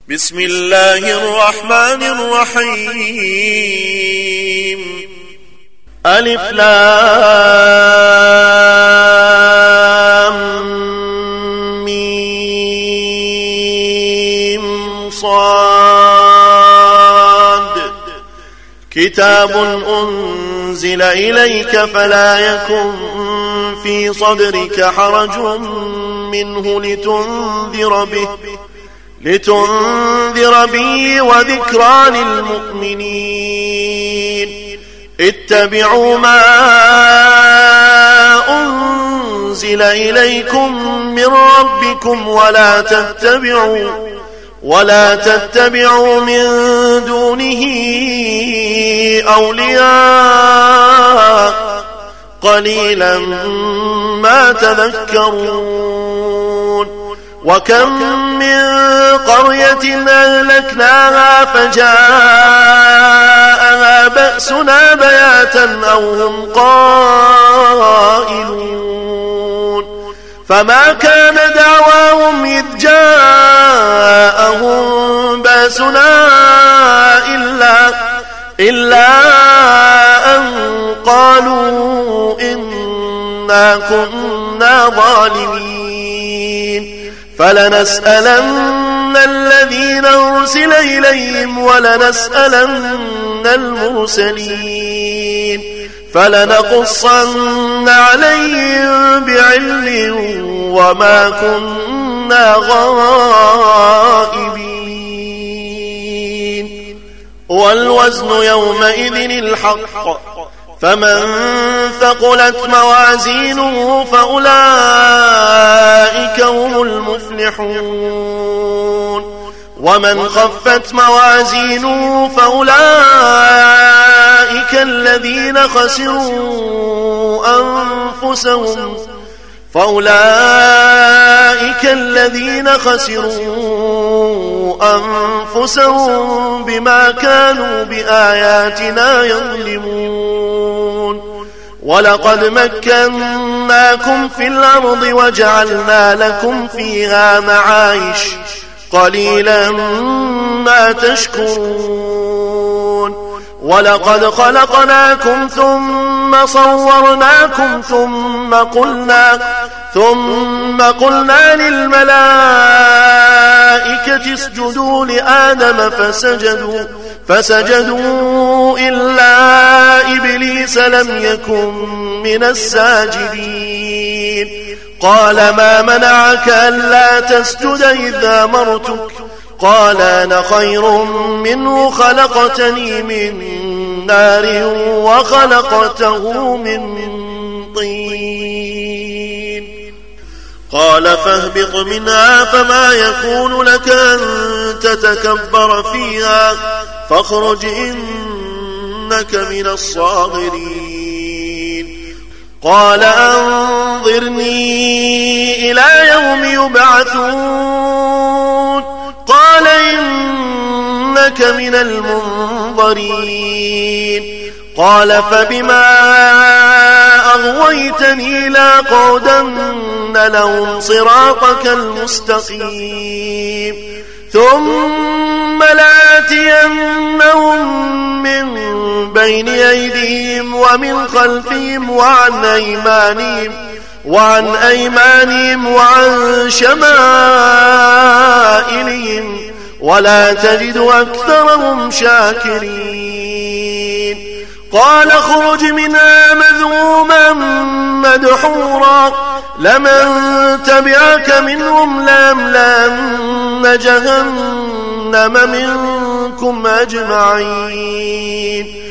بسم الله الرحمن الرحيم. ألف لام ميم صاد. كتاب أنزل إليك فلا يكن في صدرك حرج منه لتنذر به وذكرى للمؤمنين. اتبعوا ما أنزل إليكم من ربكم ولا تتبعوا من دونه أولياء قليلا ما تذكرون. وكم من قرية أهلكناها فجاءها بأسنا بياتا أو هم قائلون. فما كان دعواهم إذ جاءهم بأسنا إلا أن قالوا إنا كنا ظالمين. فلنسألن الذين أرسل إليهم ولنسألن المرسلين فلنقصن عليهم بعلم وما كنا غائبين. والوزن يومئذ الحق فمن ثقلت موازينه فأولئك هم المفلحون. ومن خفت موازينه فأولئك الذين خسروا أنفسهم بما كانوا بآياتنا يظلمون. ولقد مكناكم في الأرض وجعلنا لكم فيها معايش قليلا ما تشكرون. ولقد خلقناكم ثم صورناكم ثم قلنا للملائكة اسجدوا لآدم فسجدوا إلا إبليس لم يكن من الساجدين. قال ما منعك ألا تسجد إذ أمرتك؟ قال أنا خير منه خلقتني من نار وخلقته من طين. قال فاهبط منها فما يكون لك أن تتكبر فيها فاخرج إنك من الصاغرين. قال أنظرني إلى يوم يبعثون. قال إنك من المنظرين. قال فبما أغويتني لأقعدن لهم صراطك المستقيم ثم لآتينهم من بين أيديهم ومن خلفهم وعن أيمانهم وعن شمائلهم ولا تجد أكثرهم شاكرين. قال اخرج منها مذموما مدحورا لمن تبعك منهم لأملأن جهنم منكم أجمعين.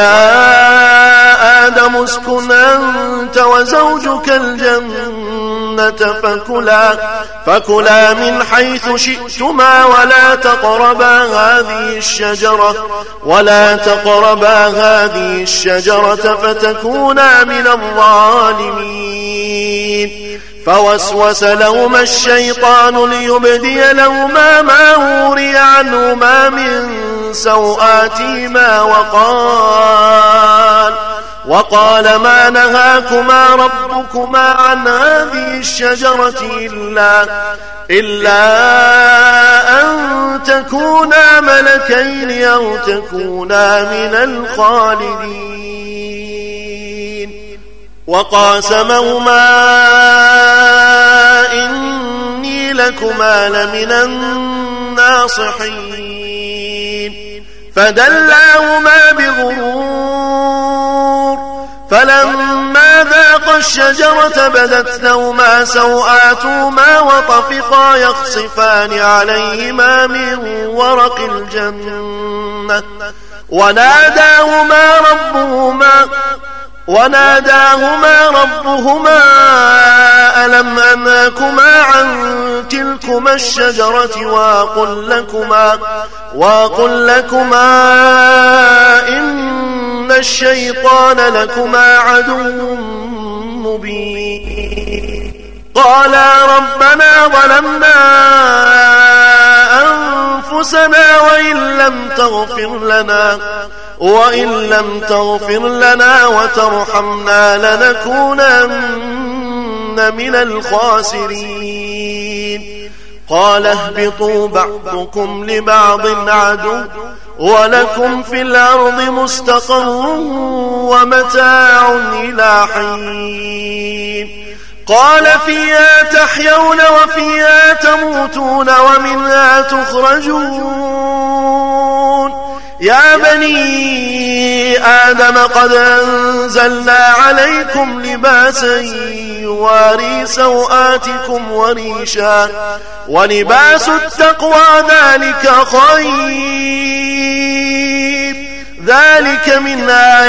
ويا آدم اسكن أنت وزوجك الجنة فكلا من حيث شئتما ولا تقربا هذه الشجرة فتكونا من الظالمين. فوسوس لهما الشيطان ليبدي لهما ما وري عنهما من سوآتهما وقال ما نهاكما ربكما عن هذه الشجرة إلا أن تكونا ملكين أو تكونا من الخالدين وقاسمهما إني لكما لمن الناصحين فدلاهما بغرور فلما ذاقا الشجرة بدت لهما سوآتهما وطفقا يخصفان عليهما من ورق الجنة وناداهما ربهما ألم أنهكما عن تلكما الشجرة وأقل لكما إن الشيطان لكما عدو مبين قالا ربنا ظلمنا أنفسنا وإن لم تغفر لنا وترحمنا لنكونن من الخاسرين قال اهبطوا بعضكم لبعض عدو ولكم في الأرض مستقر ومتاع إلى حين قال فيها تحيون وفيها تموتون ومنها تخرجون يا بني آدم قد أنزلنا عليكم لباسا يواري سوآتكم وريشا ولباس التقوى ذلك خير ذلك من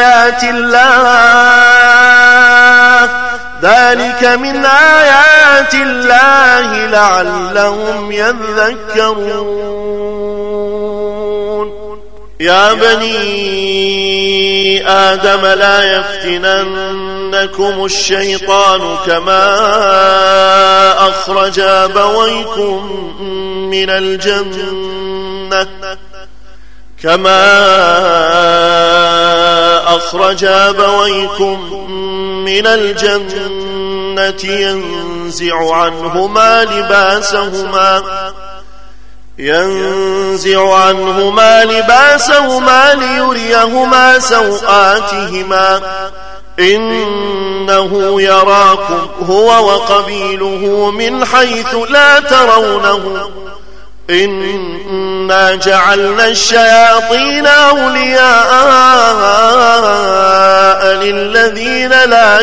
آيات الله لعلهم يذكرون يا بني آدم لا يفتننكم الشيطان كما أخرج أبويكم من الجنة ينزع عنهما لباسهما ليريهما سوآتهما إنه يراكم هو وقبيله من حيث لا ترونه إنا جعلنا الشياطين أولياء للذين لا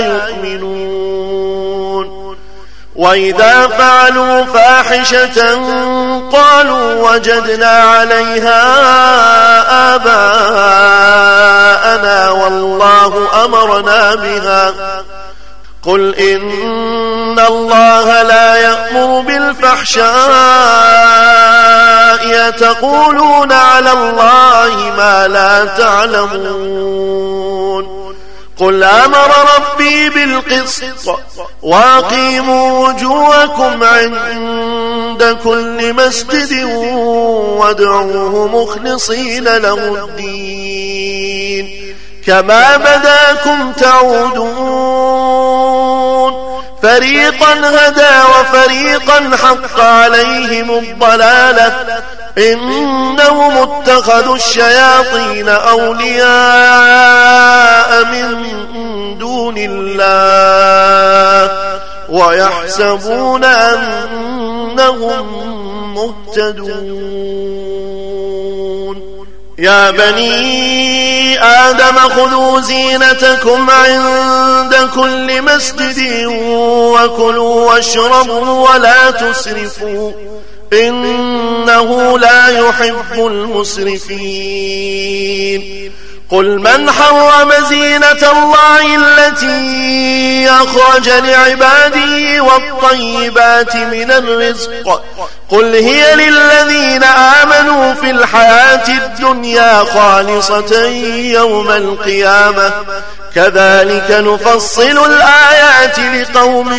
يؤمنون وإذا فعلوا فاحشة قالوا وجدنا عليها آباءنا والله أمرنا بها قل إن الله لا يأمر بالفحشاء تقولون على الله ما لا تعلمون قل أمر ربي بالقسط وأقيموا وجوهكم عند كل مسجد وادعوه مخلصين له الدين كما بداكم تعودون فريقا هدى وفريقا حق عليهم الضلالة إنهم اتخذوا الشياطين أولياء من دون الله ويحسبون أنهم مهتدون يا بني آدم خذوا زينتكم عند كل مسجد وكلوا واشربوا ولا تسرفوا إنه لا يحب المسرفين قل من حرم زينة الله التي أخرج لعباده والطيبات من الرزق قل هي للذين آمنوا في الحياة الدنيا خالصة يوم القيامة كذلك نفصل الآيات لقوم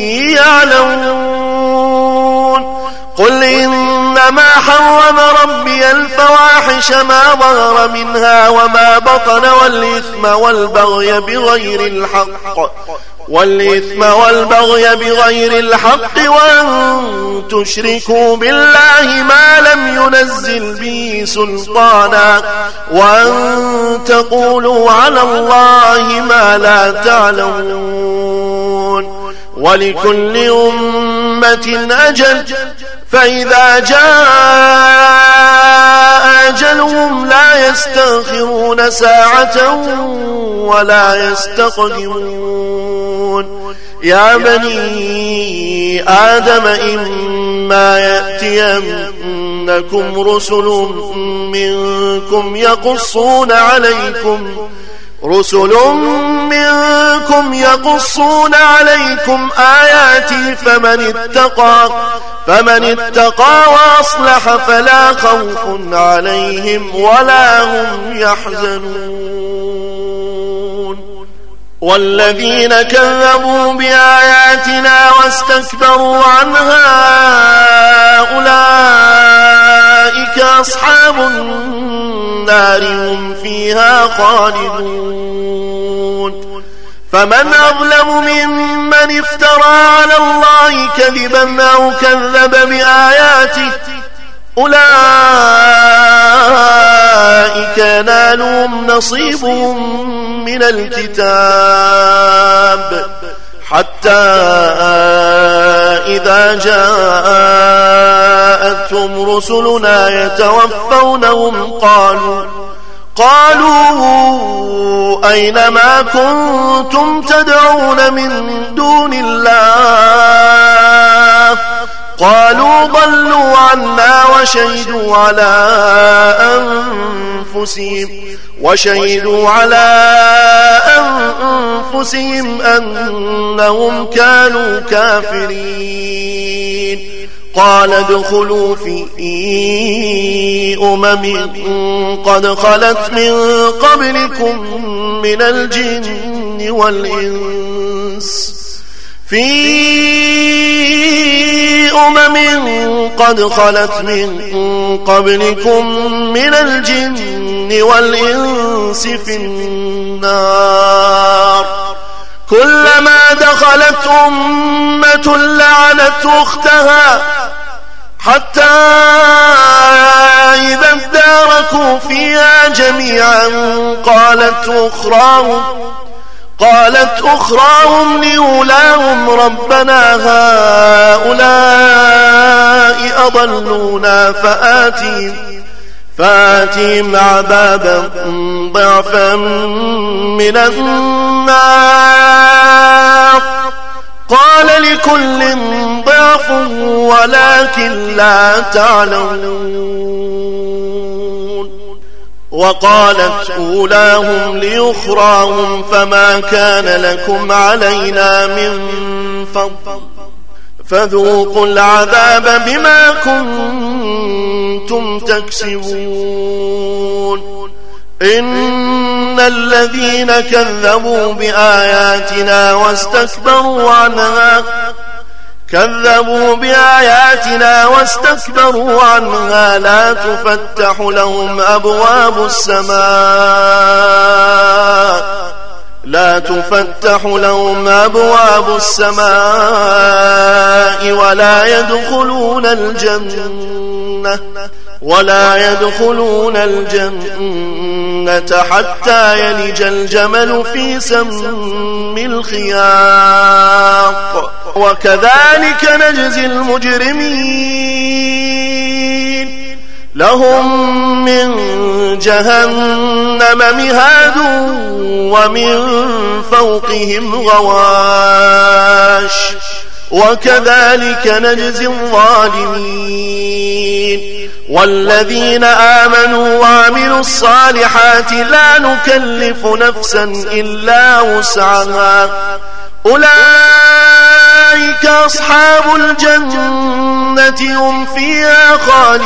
يعلمون قل إنما حرم ربي الفواحش ما ظهر منها وما بطن والإثم والبغي بغير الحق وأن تشركوا بالله ما لم ينزل سلطانا وأن تقولوا على الله ما لا تعلمون ولكل أمة أجل فإذا جاء أجلهم لا يستأخرون ساعة ولا يستقدمون يا بني آدم إما يأتينكم رسل منكم يقصون عليكم آياتي فمن اتقى وأصلح فلا خوف عليهم ولا هم يحزنون والذين كذبوا بآياتنا واستكبروا عنها أولئك أصحاب النار هم فيها خالدون فمن أظلم ممن افترى على الله كذبا أو كذب بآياته أولئك ينالهم نصيبهم من الكتاب حتى إذا جاءتهم رسلنا يتوفونهم قالوا أين ما كنتم تدعون من دون الله قالوا ضلوا عنا وشهدوا على أنفسهم أنهم كانوا كافرين قال ادخلوا في قد خلت من قبلكم من الجن والإنس قد خلت من قبلكم من الجن والإنس في النار كلما دخلت أمة لعنت أختها حتى إذا اداركوا فيها جميعا قالت أخراهم لأولاهم ربنا هؤلاء أضلونا فآتهم عذابا ضعفا من النار قال لكل ضعف ولكن لا تعلمون وقالت أولاهم لأخراهم فما كان لكم علينا من فضل فذوقوا العذاب بما كنتم تكسبون إن الذين كذبوا بآياتنا واستكبروا عنها لا تفتح لهم أبواب السماء ولا يدخلون الجنة حتى يلج الجمل في سم الخياط وكذلك نجزي المجرمين لهم من جهنم مهاد ومن فوقهم غواش وكذلك نجزي الظالمين والذين آمنوا وعملوا الصالحات لا نكلف نفسا إلا وسعها أولئك أصحاب الجنة هم فيها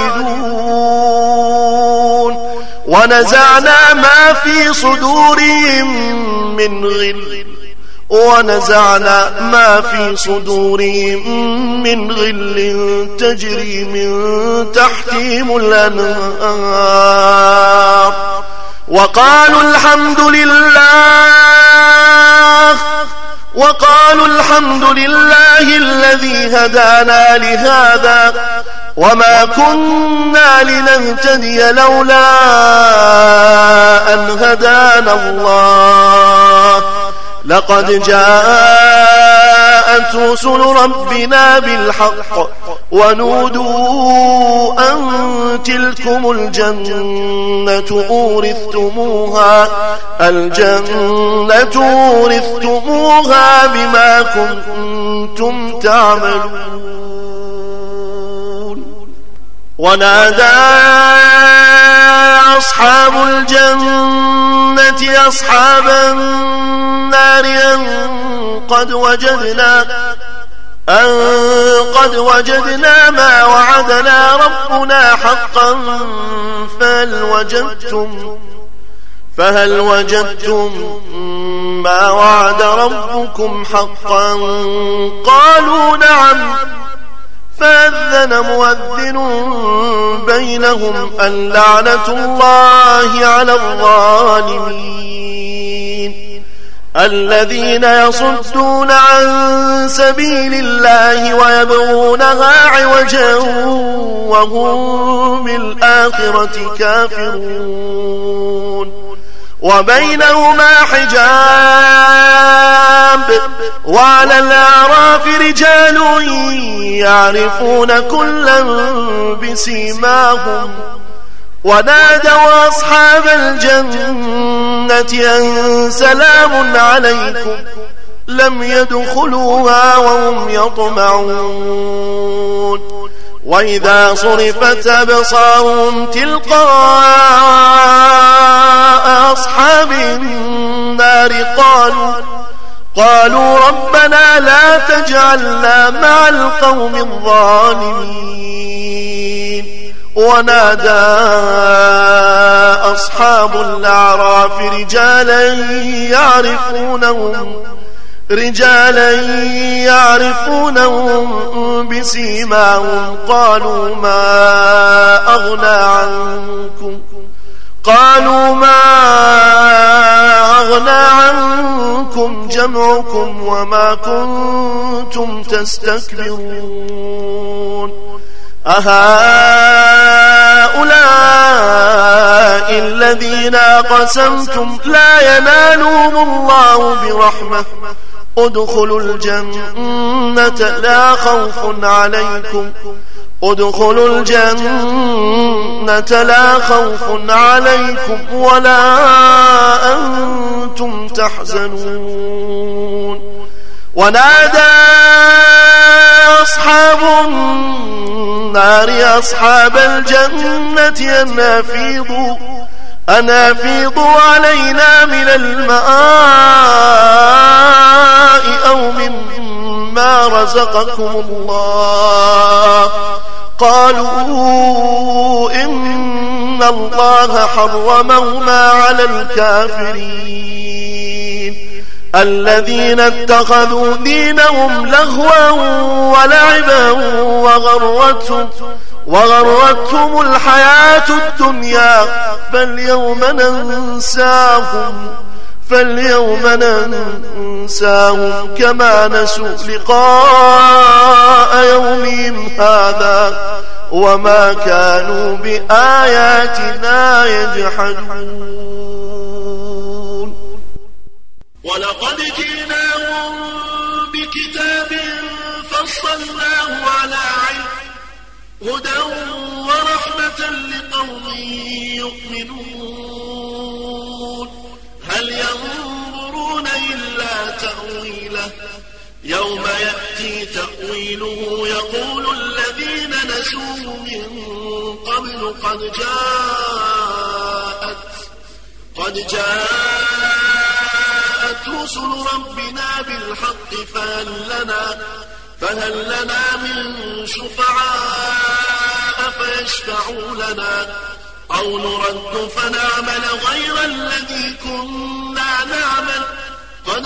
خالدون ونزعنا ما في صدورهم من غل تجري من تحتهم الأنهار وقالوا الحمد لله الذي هدانا لهذا وما كنا لنهتدي لولا أن هدانا الله لقد جاءت رسل ربنا بالحق ونودوا أن تلكم الجنة أورثتموها بما كنتم تعملون. ونادى أصحاب الجنة أصحاب النار أن قد وجدنا ما وعدنا ربنا حقا فهل وجدتم ما وعد ربكم حقا؟ قالوا نعم. فأذن مؤذن بينهم اللعنة الله على الظالمين الذين يصدون عن سبيل الله ويبغونها عوجا وهم بالآخرة كافرون. وبينهما حجاب وعلى الأعراف رجال يعرفون كلا بسيماهم ونادوا أصحاب الجنة أن سلام عليكم لم يدخلوها وهم يطمعون. وإذا صرفت أبصارهم تلقاء أصحاب النار قالوا ربنا لا تجعلنا مع القوم الظالمين. ونادى أصحاب الأعراف رجالا يعرفونهم بسيماهم قالوا ما أغنى عنكم جمعكم وما كنتم تستكبرون. أهؤلاء الذين أقسمتم لا ينالهم الله برحمة ادخلوا الجنة لا خوف عليكم ولا أنتم تحزنون. ونادى أصحاب النار أصحاب الجنة أن أفيضوا علينا من الماء أو مما رزقكم الله. قالوا إن الله حرمهما على الكافرين الذين اتخذوا دينهم لهوا ولعبا وغرتهم الحياة الدنيا فاليوم ننساهم كما نسوا لقاء يومهم هذا وما كانوا بآياتنا يجحدون. ولقد جئناهم بكتاب فصلناه على علم هدى ورحمة لقوم يؤمنون. هل ينظرون إلا تأويله يوم يأتي تأويله يقول الذين نسوه من قبل قد جاءت رسل ربنا بالحق فهل لنا من شفعاء فيشفعوا لنا أو نرد فنعمل غير الذي كنا نعمل قد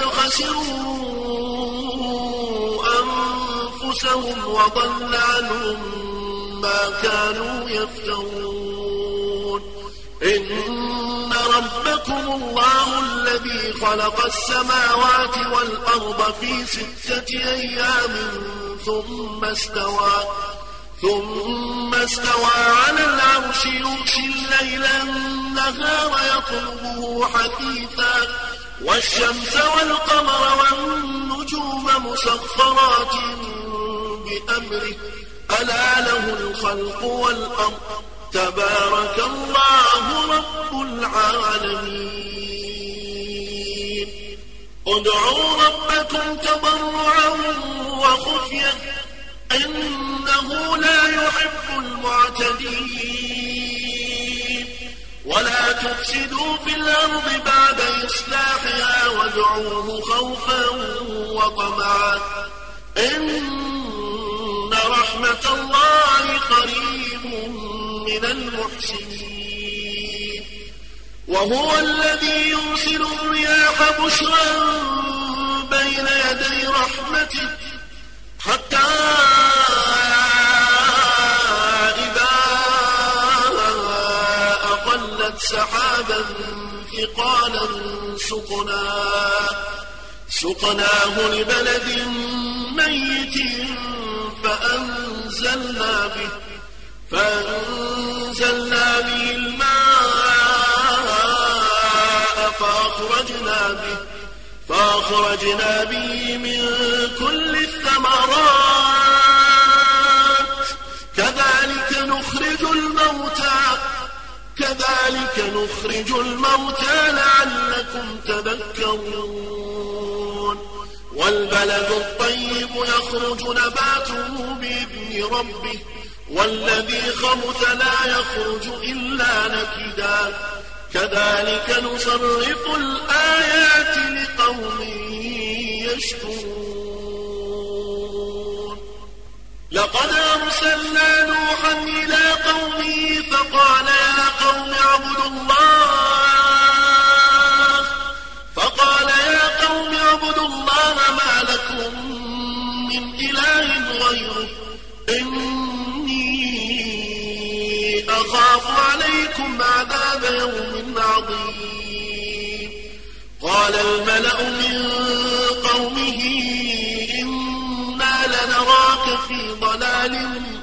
خسروا أنفسهم وضل عنهم ما كانوا يفترون. إن ربكم الله الذي خلق السماوات والأرض في 6 أيام ثم ثم استوى على العرش يغشي الليل النهار يطلبه حثيثا والشمس والقمر والنجوم مسخرات بأمره ألا له الخلق والأمر تبارك الله رب العالمين ادعوا ربكم تضرعا وخفية إنه لا يحب المعتدين ولا تفسدوا في الأرض بعد إصلاحها وادعوه خوفا وطمعا إن رحمة الله قريب من المحسنين وهو الذي يرسل الرياح بشرا بين يدي رحمته حتى إذا أقلت سحابا ثقالا سقناه لبلد ميت فأنزلنا به الماء فأخرجنا به من كل الثمرات كذلك نخرج الموتى لعلكم تذكرون والبلد الطيب يخرج نباته بإذن ربه والذي خبث لا يخرج إلا نكدا كذلك نصرف الآيات لقوم يشكرون لقد أرسلنا نوحا إلى قومه فقال يا قوم اعبدوا الله ما لكم من إله غيره إني أخاف عليكم عذاب يوم عظيم قال الملأ من قومه إنا لنراك في ضلال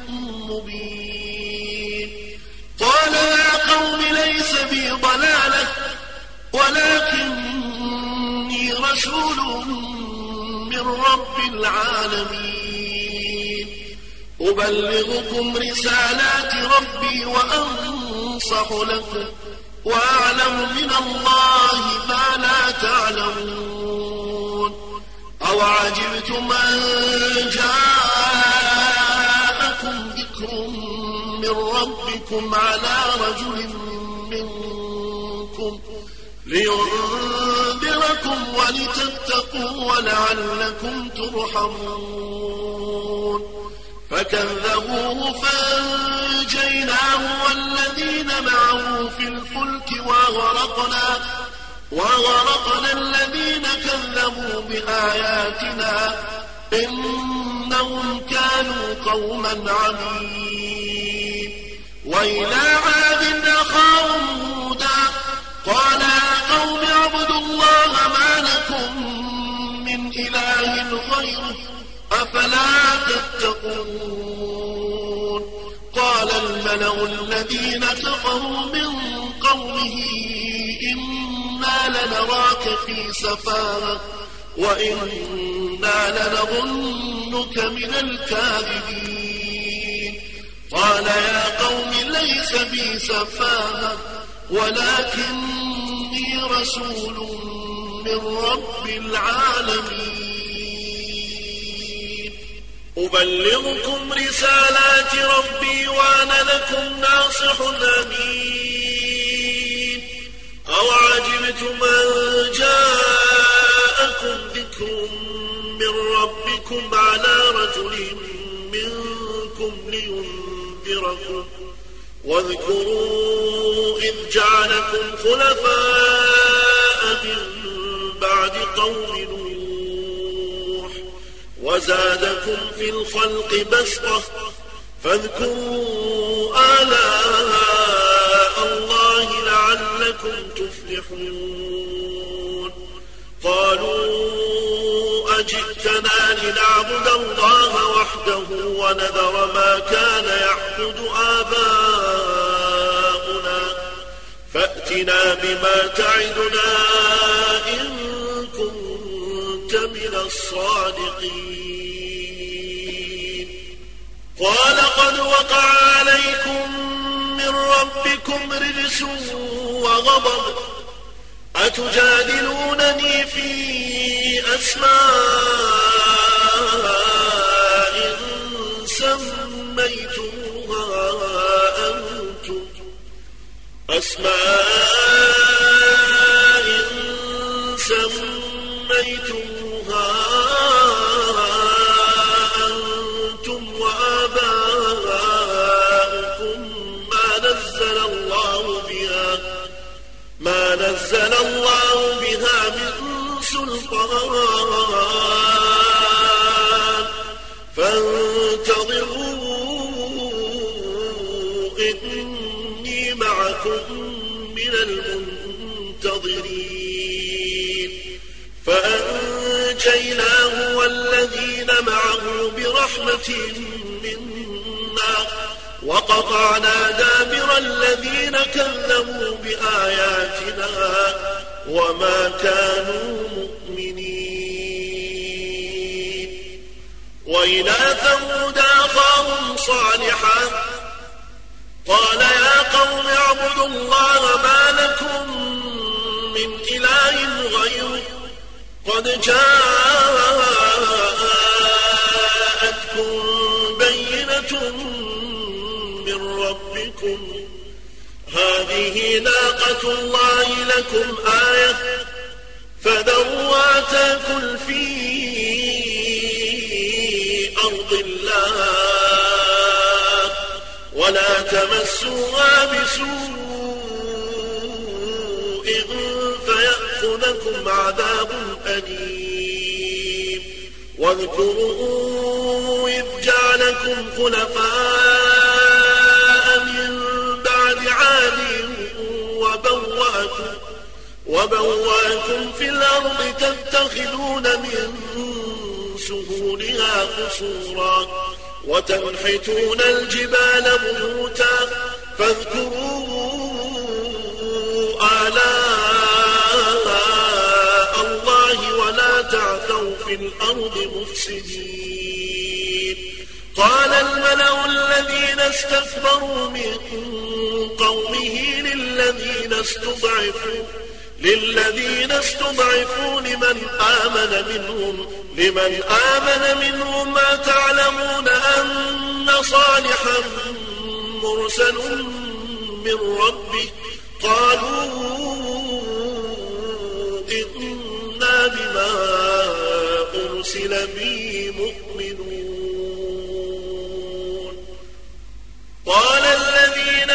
مبين قال يا قوم ليس بي ضلالة ولكني رسول من رب العالمين أبلغكم رسالات ربي وأنصح لكم وأعلم من الله ما لا تعلمون أوعجبتم أن جاءكم ذكر من ربكم على رجل منكم لينذركم ولتتقوا ولعلكم ترحمون فكذبوه فأنجيناه والذين معه في الفلك وغرقنا الذين كذبوا بآياتنا إنهم كانوا قوما عمين وإلى عاد أخاهم هودا قال يا قوم اعبدوا الله ما لكم من إله غيره أفلا تتقون قال الملأ الذين كفروا من قومه إنا لنراك في سفاهة وإنا لنظنك من الكاذبين قال يا قوم ليس بي سفاهة ولكني رسول من رب العالمين أبلغكم رسالات ربي وأنا لكم ناصح أمين أوعجبتم أن جاءكم ذكر من ربكم على رجل منكم لينذركم واذكروا إذ جعلكم خلفاء من بعد قوم نوح وزادكم في الخلق بسطة فاذكروا آلاء الله لعلكم تفلحون قالوا أجئتنا لنعبد الله وحده ونذر ما كان يعبد آباؤنا فأتنا بما تعدنا إن كنت من الصادقين قال قد وقع عليكم من ربكم رجس وغضب أتجادلونني في أسماء سميتموها أنتم وآباؤكم ما نزل الله بها من سلطان فانتظروا إني معكم من المنتظرين فأنجيناه والذين معه برحمة منا وقطعنا دابر الذين كذبوا بآياتنا وما كانوا مؤمنين وإلى ثمود أخاهم صالحا قال يا قوم اعبدوا الله ما لكم من إله غيره قد جاءتكم بينة من ربكم هذه ناقة الله لكم آية فذروها تأكل في أرض الله ولا تمسوها بسوء فيأخذكم عذاب أليم واذكروا إذ جعلكم خلفاء من بعد عاد وبوأكم في الأرض تتخذون من سهولها قصورا وتنحتون الجبال بيوتا فاذكروا آلاء الله ولا تعثوا في الأرض مفسدين قال الملأ الذين استكبروا من قومه للذين استضعفوا لمن آمن منهم ما تعلمون أن صالحا مرسل من ربه قالوا إنا بما أرسل به مؤمنون قال الذين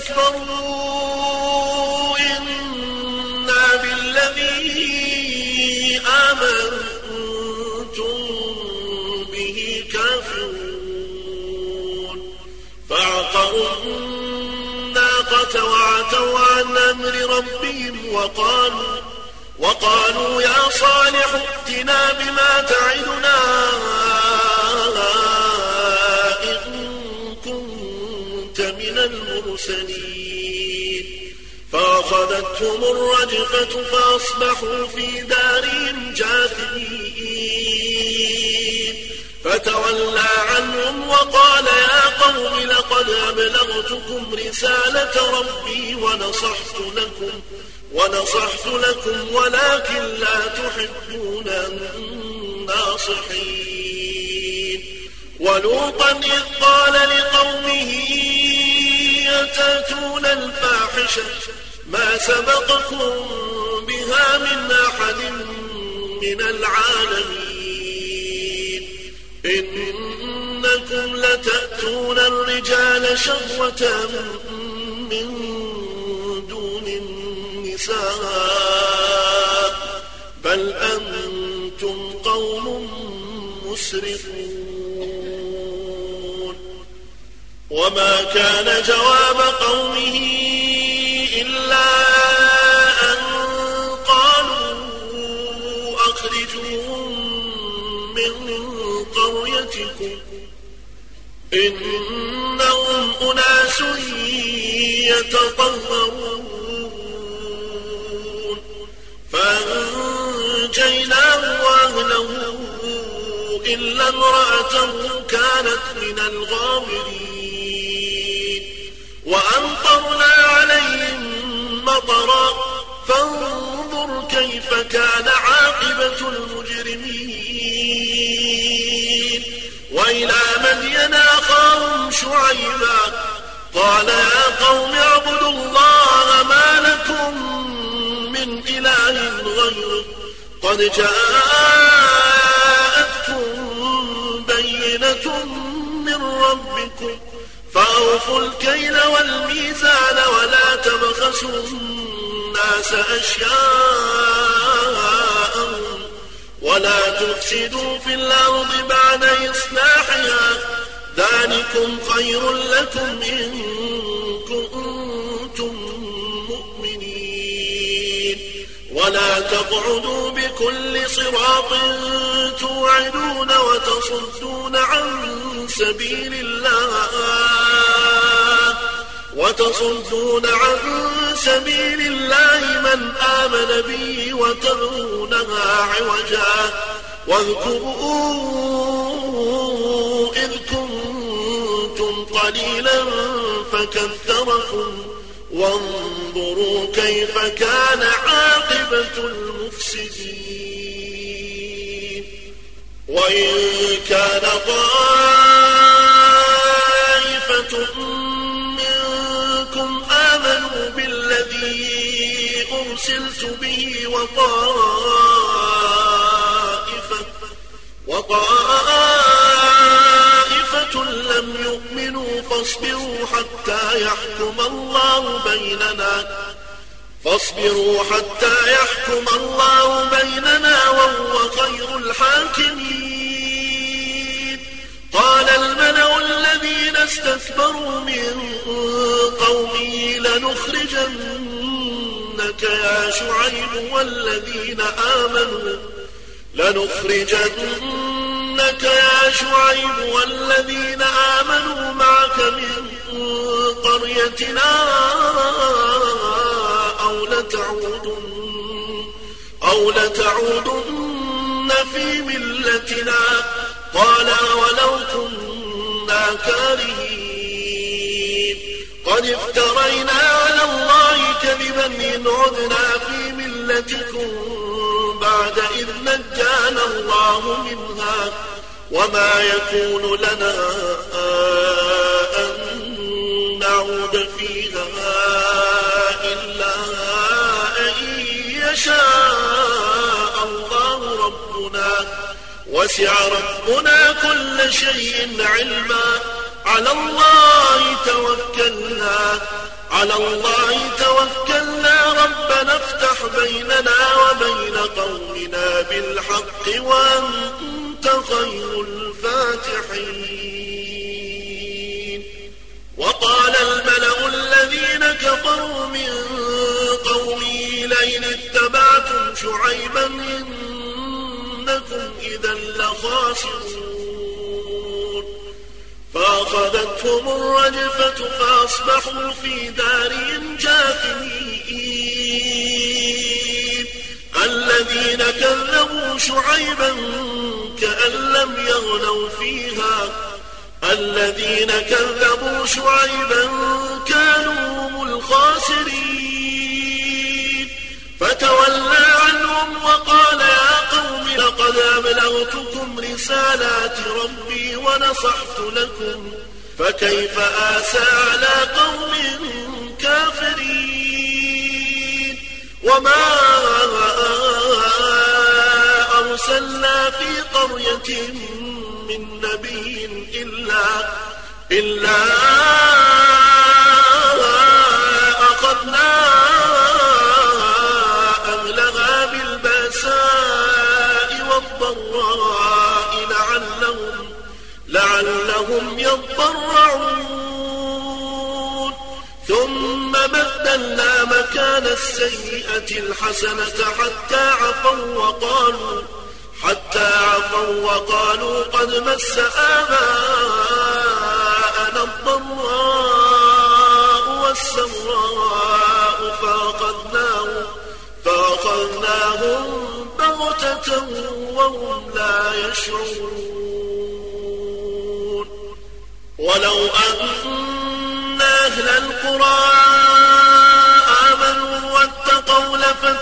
استكبروا إنا بالذي آمنتم به كافرون فعقروا الناقة وعتوا عن أمر ربهم وقالوا يا صالح ائتنا بما تعدنا إن كنت من المرسلين فأخذتهم الرجفة فأصبحوا في دارهم جاثمين فتولى عنهم وقال يا قوم لقد أبلغتكم رسالة ربي ونصحت لكم ولكن لا تحبون الناصحين ولوطا إذ قال لقومه أتأتون الفاحشة ما سبقكم بها من أحد من العالمين إنكم لتأتون الرجال شهوة من دون النساء بل أنتم قوم مسرفون وما كان جواب قومه إلا أن قالوا أخرجوهم من قريتكم إنهم أناس يتطهرون فأنجيناه وأهله إلا امرأته كانت من الغابرين وأمطرنا عليهم مطرا فانظر كيف كان عاقبة المجرمين وإلى مدين أخاهم شعيبا قال يا قوم اعبدوا الله ما لكم من إله غيره قد جاءتكم بينة من ربكم فأوفوا الكيل والميزان ولا تبخسوا الناس أشياءهم ولا تفسدوا في الأرض بعد إصلاحها ذلكم خير لكم إن كنتم مؤمنين ولا تقعدوا بكل صراط توعدون وتصدون عن سبيل الله من آمن به وتبغونها عوجا واذكروا إذ كنتم قليلا فكثركم وانظروا كيف كان عاقبة المفسدين وإن كان طائفة منكم آمنوا بالذي أرسلت به وطائفة لم يؤمنوا فاصبروا حتى يحكم الله بيننا وهو خير الحاكمين قال الملأ الذين استكبروا من قومه لنخرجنك يا شعيب والذين آمنوا معك من قريتنا أو لتعودن في ملتنا قال ولو كنا كارهين قد افترينا على الله كذبا إن عدنا في ملتكم بعد إذ نجانا الله منها وما يكون لنا أن نعود فيها إلا أن يشاء الله ربنا وسع ربنا كل شيء علما على الله توكلنا ربنا افتح بيننا وبين قومنا بالحق وأنت خير الفاتحين وقال الملأ الذين كفروا من قومه لئن اتبعتم شعيبا إنكم إذا لخاسرون فأخذتهم الرجفة فأصبحوا في دارهم جاثمين الذين كذبوا شعيبا كأن لم يغنوا فيها كانوا هم الخاسرين فتولى عنهم وقال يا قوم لقد أبلغتكم رسالات ربي ونصحت لكم فكيف آسى على قوم كافرين وما أرسلنا في قرية من نبي إلا أخذنا أهلها بالبأساء والضراء لعلهم يضرعون ثم بدلنا مكان السيئة الحسنة حتى عفوا وقالوا قد مس آباءنا الضراء والسراء فأخذناهم بغتة وهم لا يشعرون ولو أن أهل القرى آمنوا واتقوا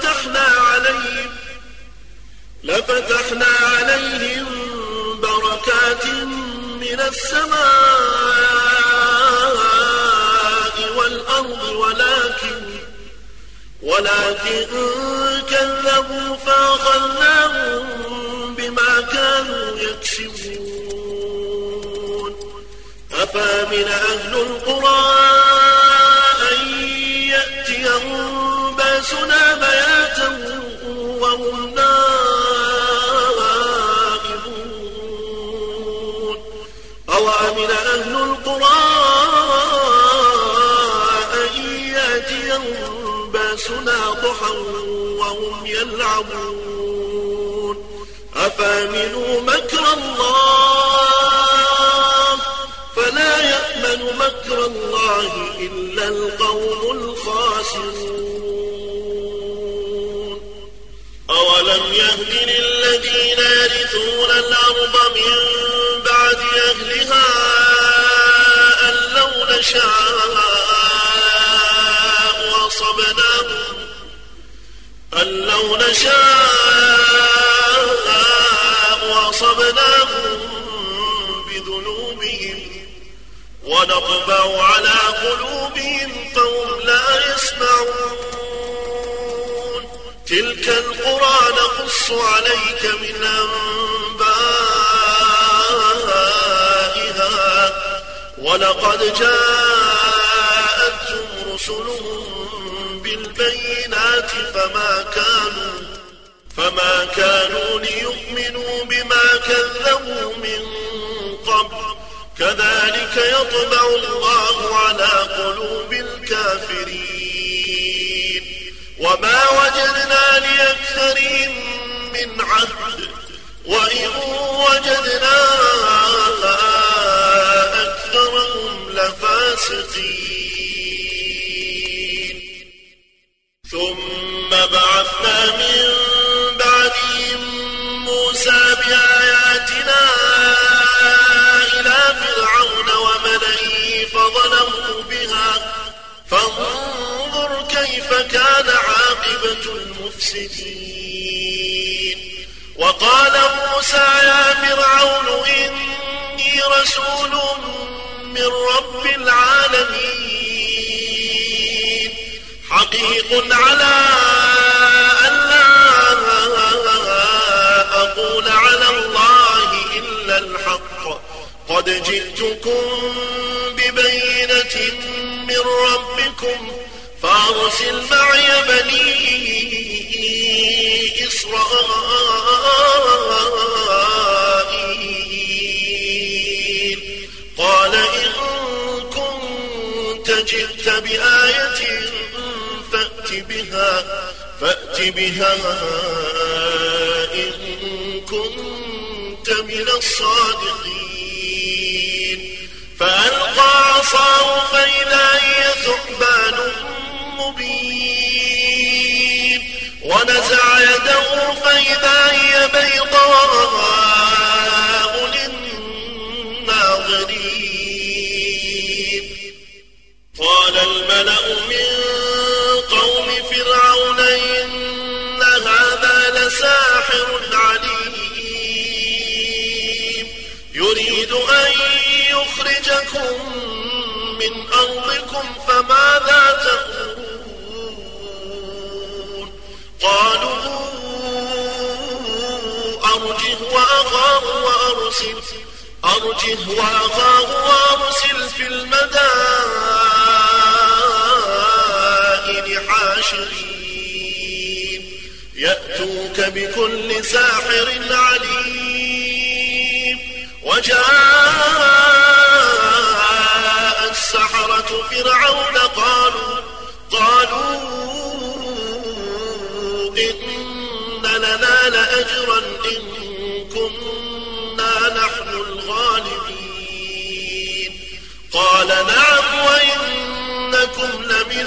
لفتحنا عليهم بركات من السماء والأرض ولكن كذبوا فأخذناهم بما كانوا يكسبون أفأمن أهل القرى أن يأتيهم بأسنا بياتا وهم نائمون أوأمن أهل القرى أن يأتيهم بأسنا ضحى وهم يلعبون أفأمنوا مكر الله فلا يأمن مكر الله إلا القوم الخاسرون أولم يهد للذين يرثون الأرض من بعد أهلها أن لو نشاء وأصبناهم بذنوبهم ونطبع على قلوبهم فهم لا يسمعون تلك القرى نقص عليك من أنبائها ولقد جاءتهم رسلهم بالبينات فما كانوا ليؤمنوا بما كذبوا من قبل كذلك يطبع الله على قلوب الكافرين وما وجدنا لأكثرهم من عهد وإن وجدنا أكثرهم لفاسقين ثم بعثنا من بعدهم موسى بآياتنا إلى فرعون وملئه فظلموا بها فانظر كيف كان عاقبة المفسدين وقال موسى يا فرعون إني رسول من رب العالمين حقيق على أن لا أقول على الله إلا الحق قد جئتكم ببينة من ربكم فأرسل معي بني إسرائيل قال إن كنت جئت بآية فأت بها إن كنت من الصادقين فألقى عصاه فإذا هي ثعبان مبين ونزع يده فإذا هي بيضاء للناظرين قال الملأ من قوم فرعون إن هذا لساحر عليم يريد أن يخرجكم من أرضكم فماذا تأمرون قالوا أرجه وأخاه وأرسل في المدائن حاشرين يأتوك بكل ساحر عليم وجاء السحرة فرعون قالوا إن لنا لأجرا إن كنا نحن الغالبين قال نعم وإنكم لمن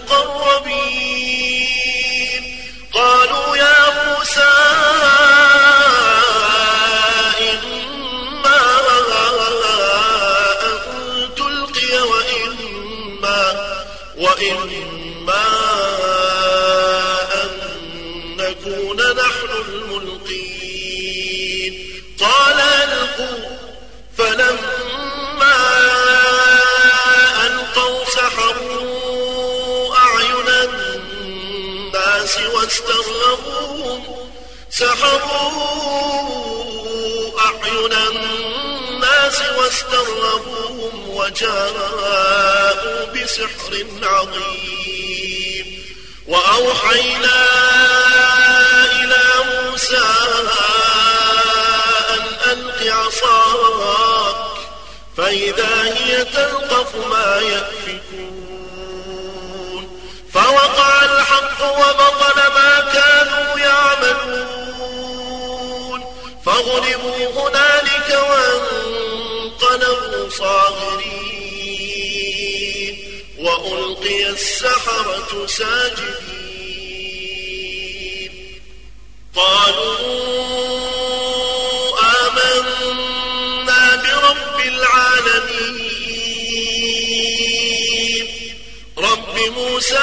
المقربين. قالوا يا موسى إما أن تلقي وإما أن نكون نحن الملقين. قال ألقوا. فلما ألقوا سحروا أعين الناس واسترهبوهم وجاءوا بسحر عظيم. وأوحينا إلى موسى أن ألق عصاك فإذا هي تلقف ما يأفكون. فوقع الحق وبطل ما كانوا يعملون فغلبوا هنالك وانقلبوا صاغرين وألقي السحرة ساجدين. قالوا آمنا برب العالمين رب موسى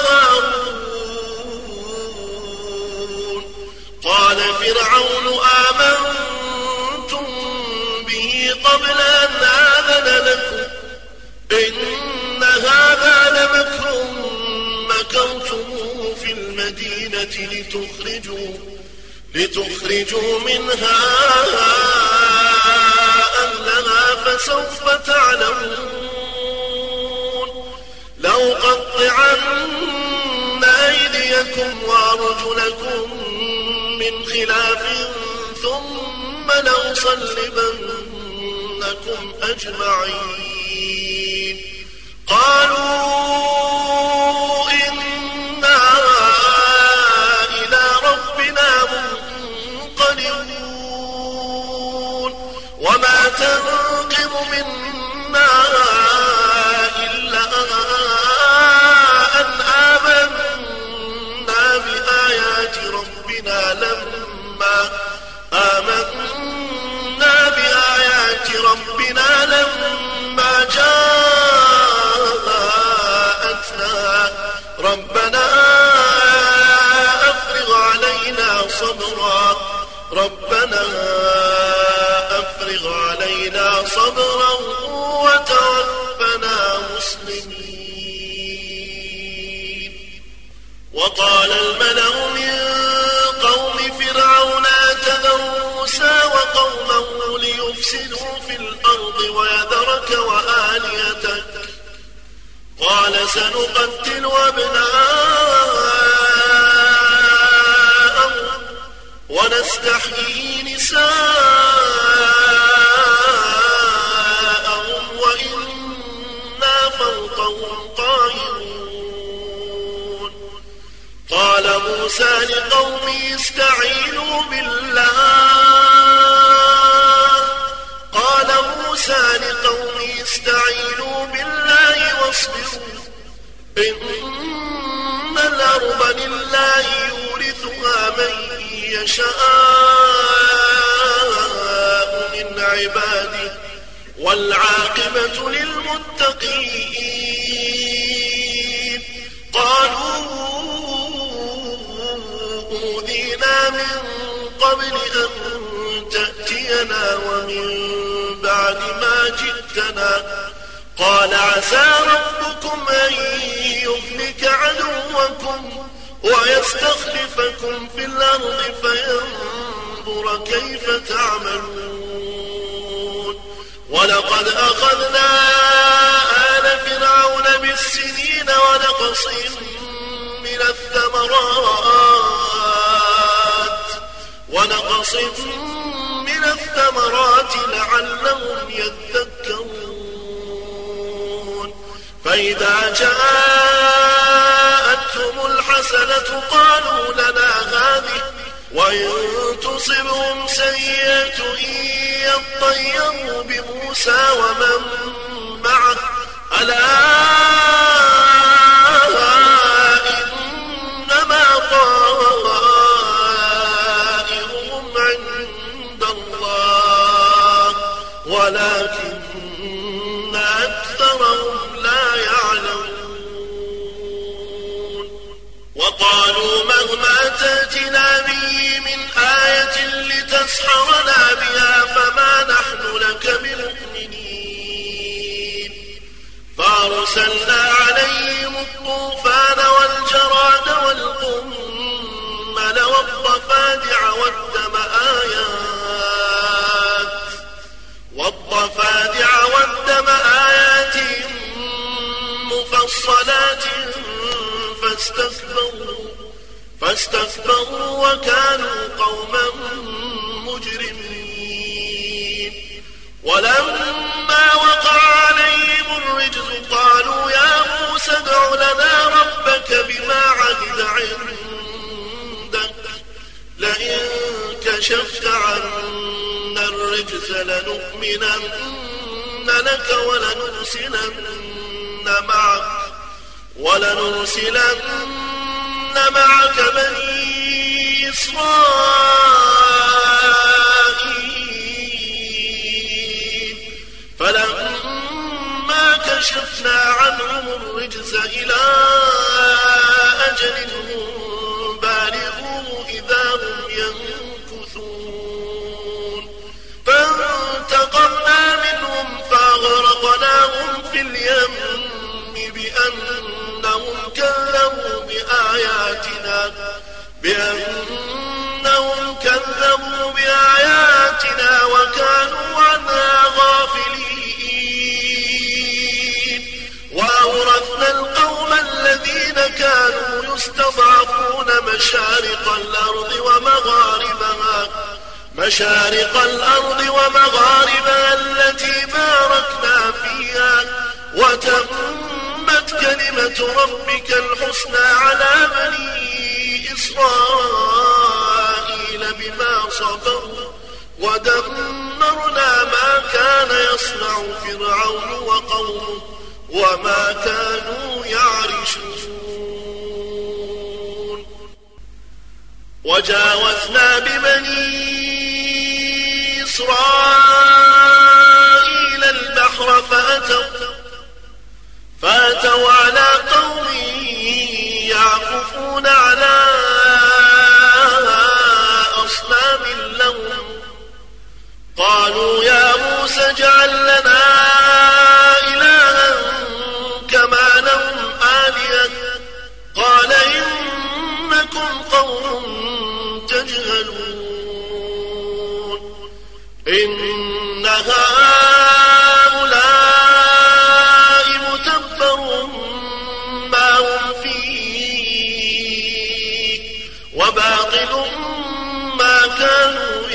وهارون. قال فرعون آمنتم به قبل أن آذن لكم إن هذا لمكر مكرتموه في المدينة لتخرجوا منها أهلها فسوف تعلمون. لأقطعن أيديكم وأرجلكم من خلاف ثم لأصلبنكم أجمعين. قالوا إنا إلى ربنا منقلبون. وما تنقم منا إلا أن آمنا بآيات ربنا لما جاءتنا ربنا أفرغ علينا صبرا وتوفنا مسلمين. وقال الملأ من قوم فرعون أتذر موسى وقومه ليفسدوا في الأرض ويذرك وآلهتك قال سنقتل أبناءهم ونستحيي نساءهم وإنا فوقهم قاهرون. قال موسى لقومه استعينوا بالله واصبروا إن الأرض لله يورثها من يشاء من عباده والعاقبة للمتقين. قالوا أوذينا من قبل أن تأتينا ومن بعد ما جئتنا قال عسى ربكم أن يهلك عدوكم ويستخلفكم في الأرض فينظر كيف تعملون. ولقد أخذنا آل فرعون بالسنين ونقص من الثمرات لعلهم يذكرون. فإذا جاءتهم الحسنة قالوا لنا هذه وإن تصبهم سيئة يطيروا بموسى ومن معه ألا إنما طائرهم عند الله ولكن أكثرهم لا يعلمون وقالوا مهما تأتنا به من آية لتسحرنا بها فما نحن لك بمؤمنين فأرسلنا عليهم الطوفان والجراد والقمل والضفادع والدم آيات مفصلات فاستكبروا وكانوا قوما مجرمين ولما وقع عليهم الرجز قالوا يا موسى ادع لنا ربك بما عهد عندك لئن كشفت عنا الرجز لنؤمنن لك ولنرسلن معك بني إسرائيل فلما كشفنا عنهم الرجز إلى أجل هم بالغوه إذا هم ينكثون فانتقمنا منهم فأغرقناهم في اليم بأنهم كذبوا بآياتنا وكانوا عنها غافلين وأورثنا القوم الذين كانوا يستضعفون مشارق الأرض ومغاربها التي باركنا فيها وتمت كلمة ربك الحسنى على بني إسرائيل بما صبروا ودمرنا ما كان يصنع فرعون وقومه وما كانوا يعرشون وجاوزنا ببني إسرائيل البحر فأتوا على قوم يعكفون على أصنام لهم قالوا يا موسى اجعل لنا إلها كما لهم آلهة قال إنكم قوم تجهلون إن هؤلاء متبر ما هم فيه وباطل ما كانوا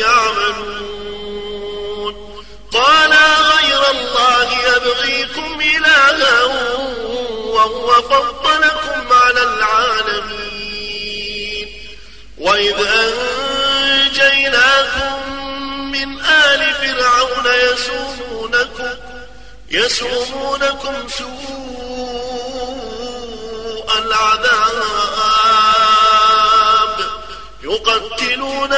يعملون قال غير الله يبغيكم إلها وهو فضلكم على العالمين وإذ أنجيناكم من آل فرعون يسومونكم سوء العذاب يقتلون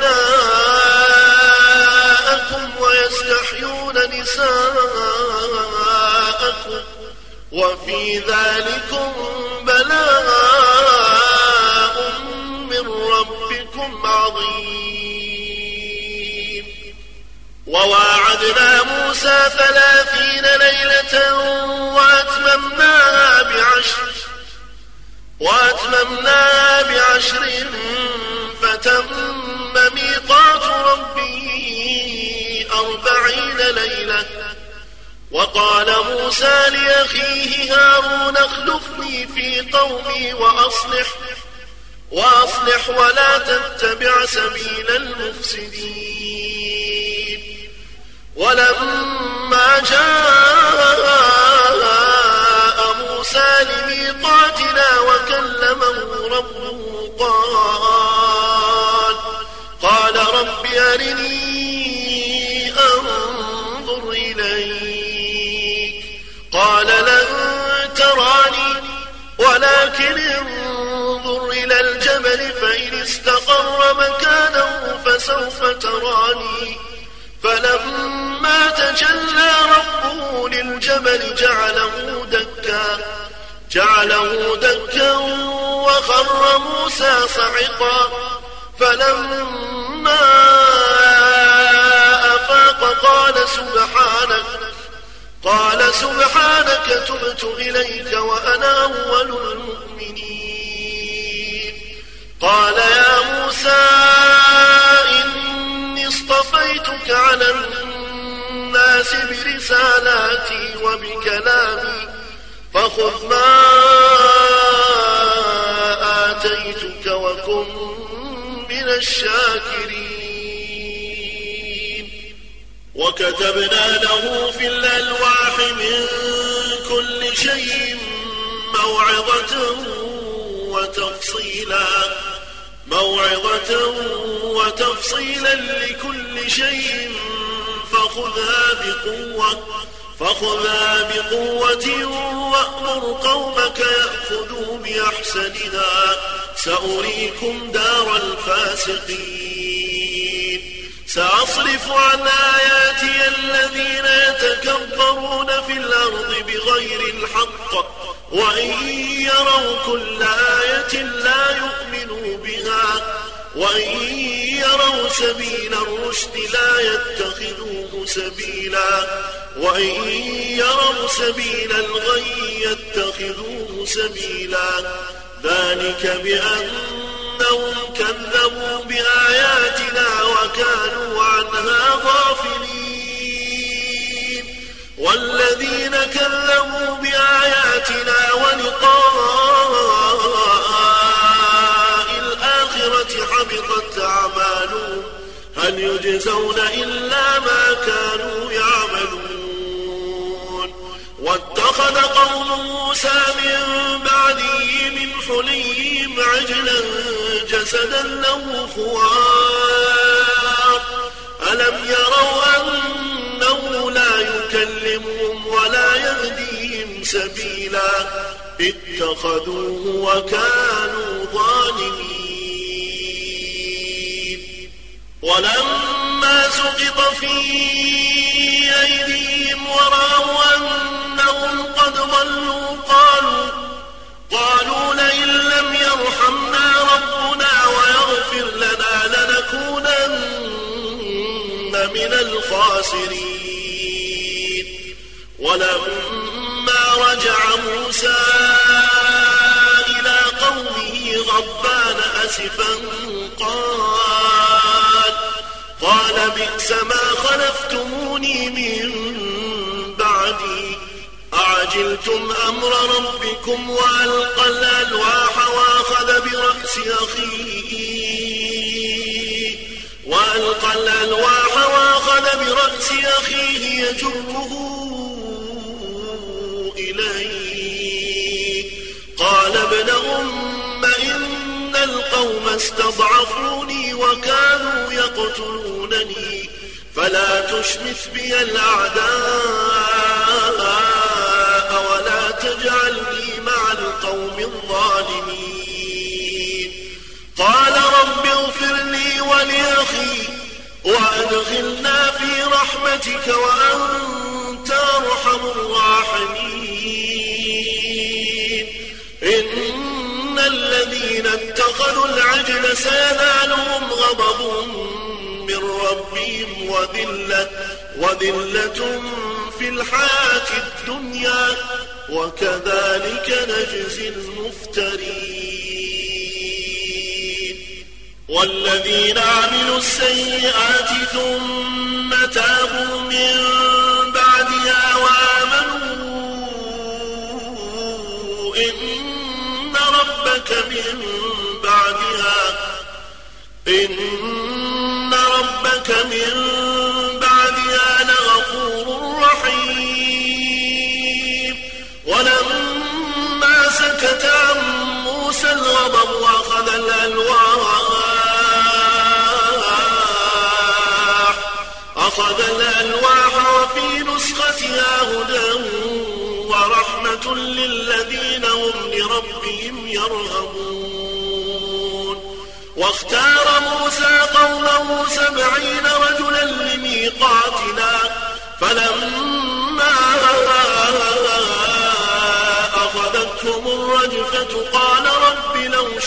أبناءكم ويستحيون نساءكم وفي ذلكم بلاء من ربكم عظيم وواعدنا موسى 30 ليلة وأتممناها بعشر فتم ميقات ربي 40 ليلة وقال موسى لأخيه هارون اخلفني في قومي وأصلح ولا تتبع سبيل المفسدين ولما جاء موسى لميقاتنا وكلمه ربه قال رب أرني أنظر إليك قال لا ولكن انظر إلى الجبل فإن استقر مكانه فسوف تراني فلما تجلى ربه للجبل جعله دكا وخر موسى صعقا فلما أفاق قال سبحانك تبت إليك وأنا أول المؤمنين. قال يا موسى إني اصطفيتك على الناس برسالاتي وبكلامي فخذ ما آتيتك وكن من الشاكرين. وكتبنا له في الألواح من كل شيء موعظة وتفصيلا لكل شيء فخذها بقوة وأمر قومك يأخذوا بأحسنها سأريكم دار الفاسقين. سأصرف عن آياتي الذين يتكبرون في الأرض بغير الحق وإن يروا كل آية لا يؤمنوا بها وإن يروا سبيل الرشد لا يتخذوه سبيلا وإن يروا سبيل الغي يتخذوه سبيلا ذلك بأنهم كذبوا بآياتنا وكانوا عنها غافلين. والذين كذبوا بآياتنا ولقاء الآخرة حبطت أعمالهم هل يجزون إلا ما كانوا يعملون. واتخذ قوم موسى من بعده من حليهم عجلا جسدا له خوار ألم يروا أنه لا يكلمهم ولا يهديهم سبيلا اتخذوه وكانوا ظالمين. ولما سقط في أيديهم ورأوا أنهم قد ضلوا قالوا لئن لم يرحمنا ربنا ويغفر لنا لنكونن من الخاسرين. ولما رجع موسى إلى قومه غضبان أسفا قال بئس ما خلفتموني من بعدي أعجلتم أمر ربكم وألقى الألواح وأخذ برأس أخيه يجره إليه قال ابن أم إن القوم استضعفوني وكانوا يقتلونني فلا تشمت بي الأعداء ولا تجعلني مع القوم الظالمين. قال رب اغفر لي ولأخي وأدخلنا في رحمتك وأنت أرحم الراحمين. إن الذين اتخذوا العجل سينالهم غضب من ربهم وذلة في الحياة الدنيا وكذلك نجزي المفترين. والذين عملوا السيئات ثم تابوا من بعدها وآمنوا إن ربك من بعدها لغفور رحيم. ولما سكت عن موسى الغضب وأخذ الألواح وفي نسختها هدى ورحمة للذين هم لربهم يرهبون. واختار موسى قومه 70 رجلا لميقاتنا فلما أخذتهم الرجفة قال رب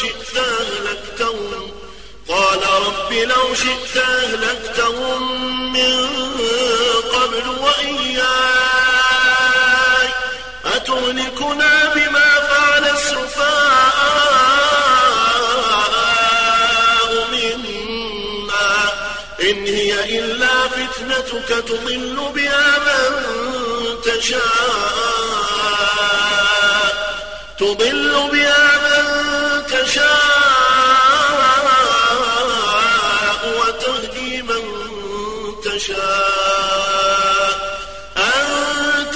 لو شئت أهلكتهم من قبل وإياي أتهلكنا بما فعل السفهاء منا إن هي إلا فتنتك تضل بها من تشاء وتهدي من تشاء أنت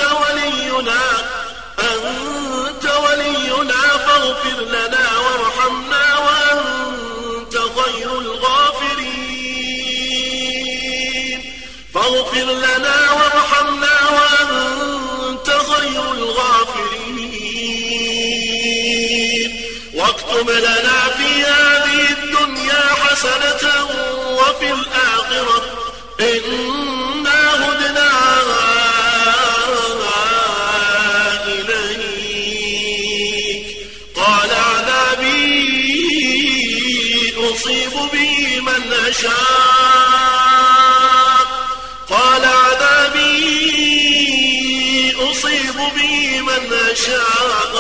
ولينا فاغفر لنا وارحمنا وأنت خير الغافرين. واكتب لنا في هذه الدنيا حسنة وفي الآخرة إنا هدنا إليك. قال عذابي أصيب به من أشاء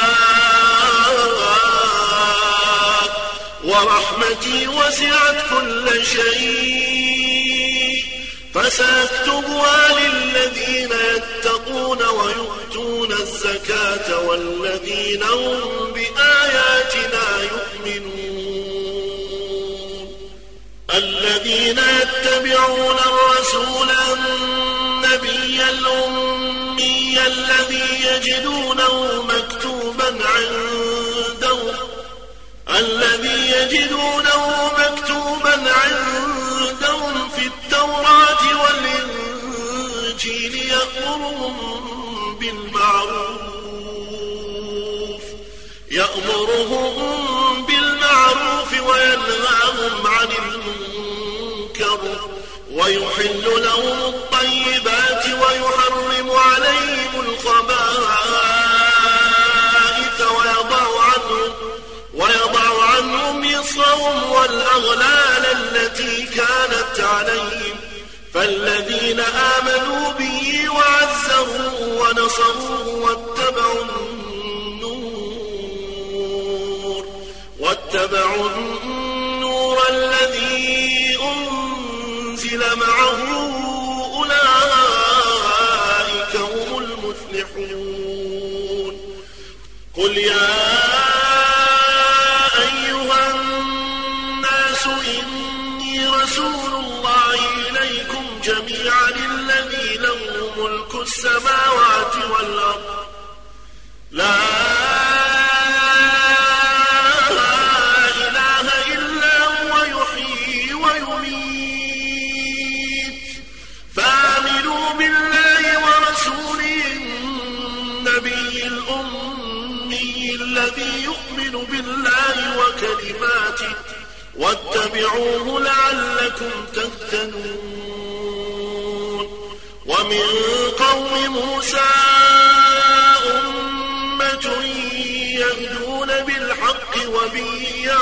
ورحمتي وسعت كل شيء فسأكتبها للذين يتقون ويؤتون الزكاة والذين هم بآياتنا يؤمنون. الذين يتبعون الرسول النبي الأمي الذي يجدونه مكتوبا عندهم في التوراة والإنجيل يأمرهم بالمعروف وينهاهم عن المنكر ويحل لهم الطيبات ويحرم عليهم الخبائث ويضع عنهم إصرهم والأغلال التي كانت عليهم. فالذين آمنوا به وعزروه ونصروه واتبعوا النور الذي أنزل معه أولئك هم المفلحون. قل يا أيها الناس إني رسول الله إليكم جميعا الذي له ملك السماوات والأرض لا إله إلا هو يحيي ويميت فآمنوا بالله ورسوله النبي الأمي الذي يؤمن بالله وكلماته واتبعوه لعلكم تهتدون. ومن قوم موسى أمة يهدون بالحق وبه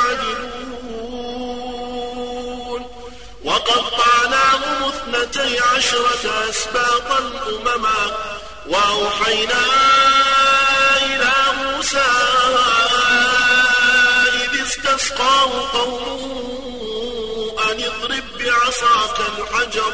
يعدلون. وقطعناهم 12 أسباطا أمما وأوحينا إلى موسى إذ استسقاه قومه أن اضرب بعصاك الحجر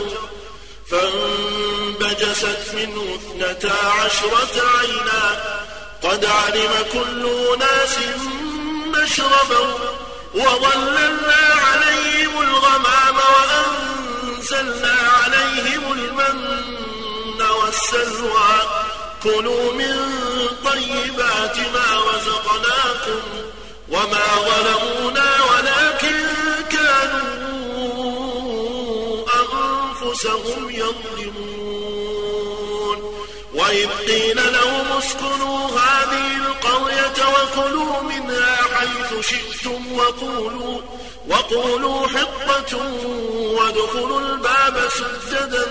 فانبجست منه 12 عينا قد علم كل أناس مشربهم وظللنا عليهم الغمام وأنزلنا عليهم المن والسلوى كلوا من طيبات ما رزقناكم وما ظلمونا ولكن كانوا أنفسهم يظلمون. وإذ قيل لهم اسكنوا هذه القرية وكلوا منها حيث شئتم وقولوا حطة وادخلوا الباب سجدا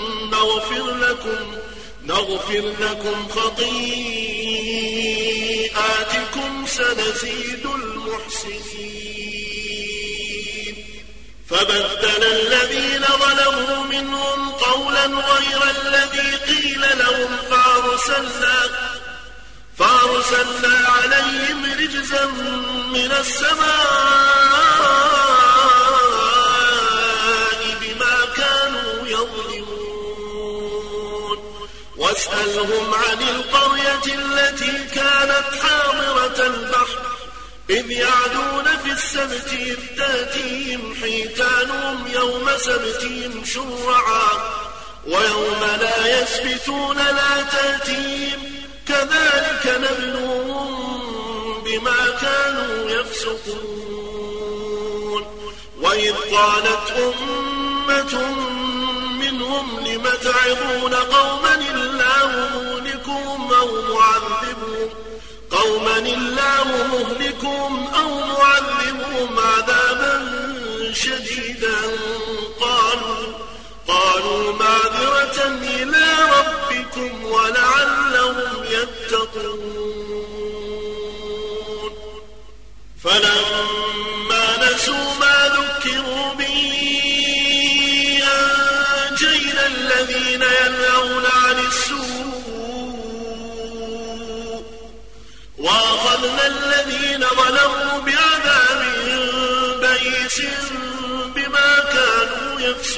نغفر لكم خطيئاتكم سنزيد المحسنين. فبدل الذين ظلموا منهم قولا غير الذي قيل لهم فأرسلنا عليهم رجزا من السماء بما كانوا يظلمون. واسألهم عن القرية التي كانت حاضرة البحر إذ يعدون في السبت إذ تأتيهم حيتانهم يوم سبتهم شرعا ويوم لا يسبتون لا تأتيهم كذلك نبلوهم بما كانوا يفسقون. وإذ قالت أمة منهم لم تعظون قوما الله مهلكهم أو معذبهم عذابا شديدا قالوا معذرة إلى ربكم ولعلهم يتقون. فلما نسوا ما ذكروا به أنجينا الذين ينهون عن السوء وأخذنا الذين ظلموا بعذاب بئيس بما كانوا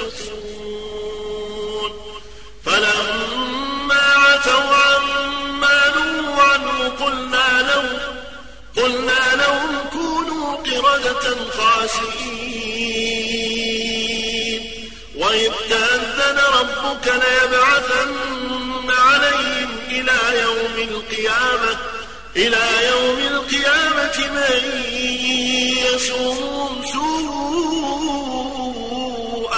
يفسقون. فلما عتوا عما نهوا عنه قلنا لهم كونوا قردة خاسئين. وإذ تأذن ربك ليبعثن عليهم إلى يوم القيامة من يسومهم سوء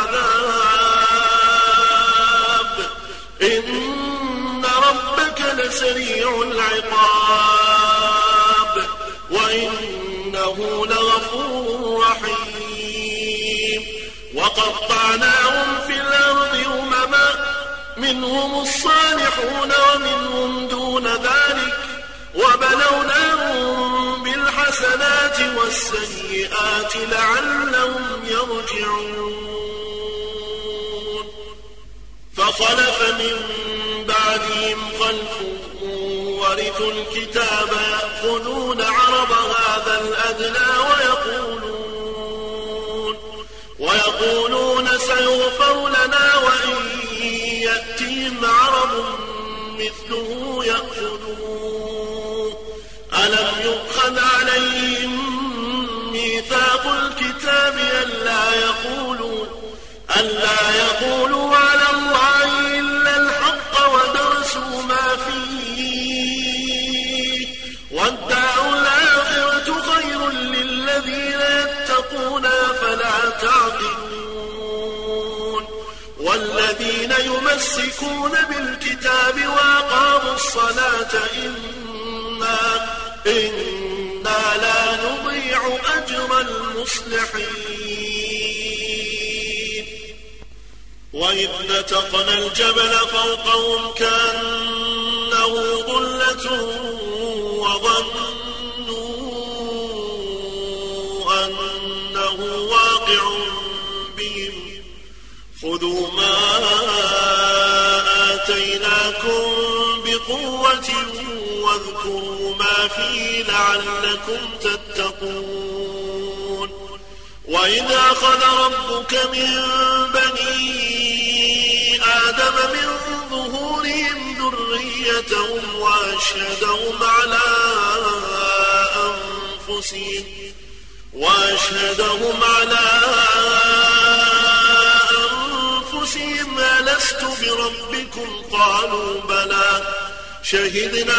العذاب إن ربك لسريع العقاب وإنه لغفور رحيم. وقطعناهم في الأرض أمما منهم الصالحون ومنهم دون ذلك وبلوناهم بالحسنات والسيئات لعلهم يرجعون. فخلف من بعدهم خلف ورثوا الكتاب يأخذون عرض هذا الأدنى ويقولون سيغفر لنا وإن يأتيهم عرض مثله يأخذوه. ألم يؤخذ عليهم ميثاق الكتاب ألا يقولوا على الله إلا الحق ودرسوا ما فيه والدار الآخرة خير للذين يتقون فلا تعقلون. والذين يمسكون بالكتاب وأقاموا الصلاة إنا لا نضيع أجر المصلحين. وإذ نتقنا الجبل فوقهم كأنه ظلة وظنوا أنه واقع بهم خذوا ما آتيناكم بقوة واذكروا ما فيه لعلكم تتقون. وإذ أخذ ربك من بني آدم من ظهورهم ذريتهم وأشهدهم على أنفسهم ألست بربكم قالوا بلى شهدنا